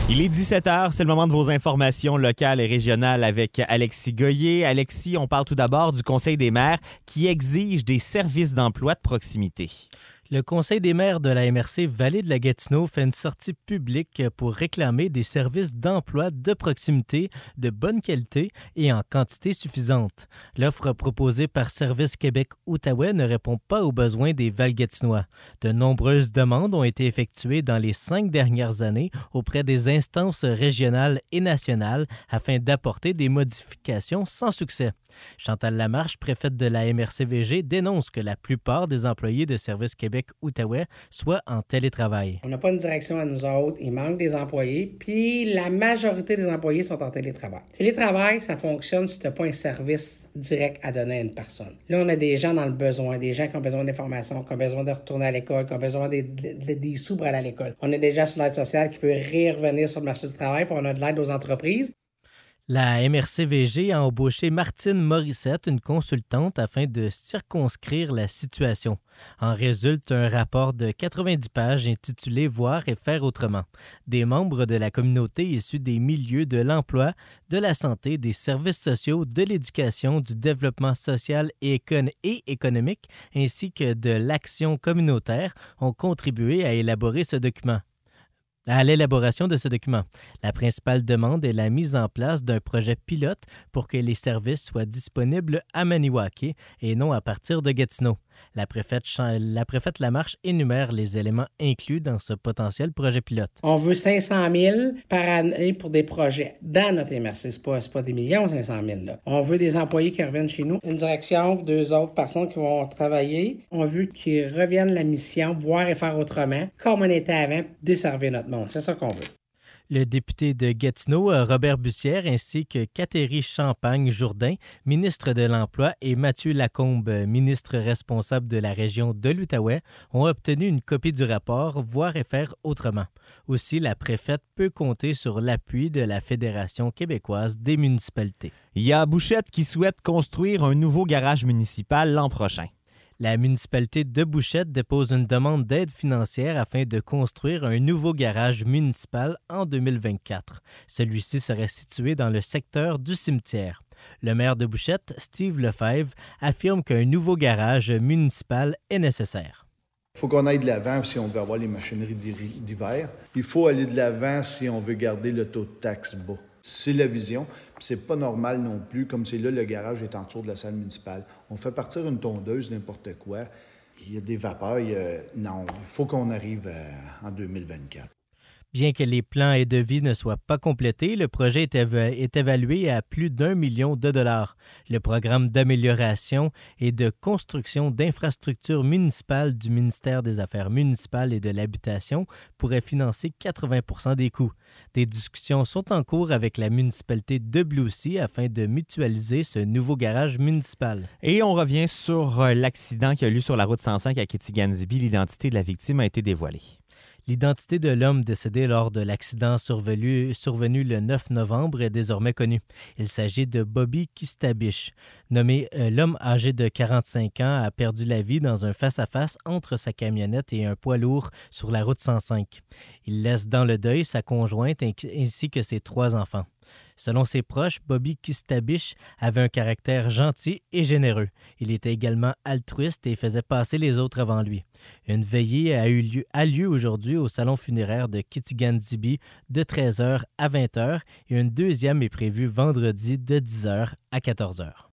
Il est 17h, c'est le moment de vos informations locales et régionales avec Alexis Goyer. Alexis, on parle tout d'abord du Conseil des maires qui exige des services d'emploi de proximité. Le Conseil des maires de la MRC Vallée de la Gatineau fait une sortie publique pour réclamer des services d'emploi de proximité de bonne qualité et en quantité suffisante. L'offre proposée par Service Québec Outaouais ne répond pas aux besoins des Val-Gatinois. De nombreuses demandes ont été effectuées dans les 5 dernières années auprès des instances régionales et nationales afin d'apporter des modifications sans succès. Chantal Lamarche, préfète de la MRC-VG, dénonce que la plupart des employés de Service Québec-Outaouais soient en télétravail. On n'a pas une direction à nous autres, il manque des employés, puis la majorité des employés sont en télétravail. Télétravail, ça fonctionne si tu n'as pas un service direct à donner à une personne. Là, on a des gens dans le besoin, des gens qui ont besoin d'informations, qui ont besoin de retourner à l'école, qui ont besoin des sous pour aller à l'école. On a des gens sur l'aide sociale qui veulent revenir sur le marché du travail, puis on a de l'aide aux entreprises. La MRC-VG a embauché Martine Morissette, une consultante, afin de circonscrire la situation. En résulte un rapport de 90 pages intitulé « Voir et faire autrement ». Des membres de la communauté issus des milieux de l'emploi, de la santé, des services sociaux, de l'éducation, du développement social et économique, ainsi que de l'action communautaire ont contribué à l'élaboration de ce document. La principale demande est la mise en place d'un projet pilote pour que les services soient disponibles à Maniwaki et non à partir de Gatineau. La préfète Lamarche énumère les éléments inclus dans ce potentiel projet pilote. On veut 500 000 par année pour des projets dans notre MRC. C'est pas des millions, 500 000. Là. On veut des employés qui reviennent chez nous. Une direction, 2 autres personnes qui vont travailler. On veut qu'ils reviennent la mission, voir et faire autrement, comme on était avant, desservir notre monde. C'est ça qu'on veut. Le député de Gatineau, Robert Bussière, ainsi que Catherine Champagne-Jourdain, ministre de l'Emploi, et Mathieu Lacombe, ministre responsable de la région de l'Outaouais, ont obtenu une copie du rapport « Voir et faire autrement ». Aussi, la préfète peut compter sur l'appui de la Fédération québécoise des municipalités. Il y a Bouchette qui souhaite construire un nouveau garage municipal l'an prochain. La municipalité de Bouchette dépose une demande d'aide financière afin de construire un nouveau garage municipal en 2024. Celui-ci serait situé dans le secteur du cimetière. Le maire de Bouchette, Steve Lefebvre, affirme qu'un nouveau garage municipal est nécessaire. Il faut qu'on aille de l'avant si on veut avoir les machineries d'hiver. Il faut aller de l'avant si on veut garder le taux de taxe bas. C'est la vision. C'est pas normal non plus, comme c'est là, le garage est en dessous de la salle municipale. On fait partir une tondeuse, n'importe quoi. Il y a des vapeurs. Non, il faut qu'on arrive en 2024. Bien que les plans et devis ne soient pas complétés, le projet est évalué à plus d'1 million de dollars. Le programme d'amélioration et de construction d'infrastructures municipales du ministère des Affaires municipales et de l'Habitation pourrait financer 80% des coûts. Des discussions sont en cours avec la municipalité de Blue Sea afin de mutualiser ce nouveau garage municipal. Et on revient sur l'accident qui a lieu sur la route 105 à Kitigan-Zibi. L'identité de la victime a été dévoilée. L'identité de l'homme décédé lors de l'accident survenu le 9 novembre est désormais connue. Il s'agit de Bobby Kistabish. Nommé l'homme âgé de 45 ans a perdu la vie dans un face-à-face entre sa camionnette et un poids lourd sur la route 105. Il laisse dans le deuil sa conjointe ainsi que ses 3 enfants. Selon ses proches, Bobby Kistabish avait un caractère gentil et généreux. Il était également altruiste et faisait passer les autres avant lui. Une veillée a lieu aujourd'hui au salon funéraire de Kitigan-Zibi de 13h à 20h et une deuxième est prévue vendredi de 10h à 14h.